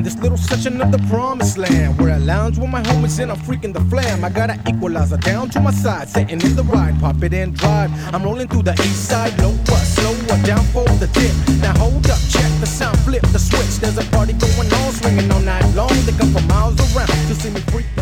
man, this little section of the promised land, where I lounge with my homies and I'm freaking the flam. I got an equalizer down to my side, sitting in the ride, pop it and drive. I'm rolling through the east side, lower, slower, down for the dip. Now hold up, check the sound, flip the switch. There's a party going on, swinging all night long. They come from miles around to see me freak.